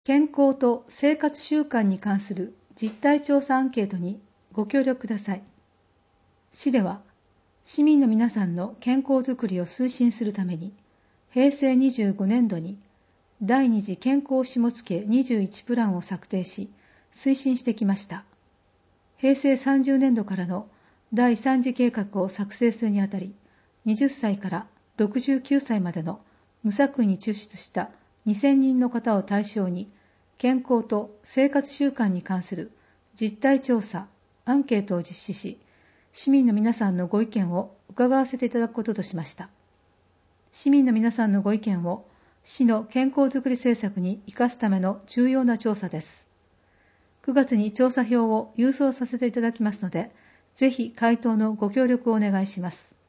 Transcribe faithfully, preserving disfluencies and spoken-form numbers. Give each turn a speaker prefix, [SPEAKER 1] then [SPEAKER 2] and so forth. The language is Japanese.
[SPEAKER 1] 健康と生活習慣に関する実態調査アンケートにご協力ください。市では、市民の皆さんの健康づくりを推進するために、へいせいにじゅうごねんどに第二次健康下野にじゅういちプランを策定し、推進してきました。へいせいさんじゅうねんどからのだいさん次計画を作成するにあたり、はたちからろくじゅうきゅうさいまでの無作為に抽出したにせんにんの方を対象に、健康と生活習慣に関する実態調査、アンケートを実施し、市民の皆さんのご意見を伺わせていただくこととしました。市民の皆さんのご意見を市の健康づくり政策に生かすための重要な調査です。くがつに調査票を郵送させていただきますので、ぜひ回答のご協力をお願いします。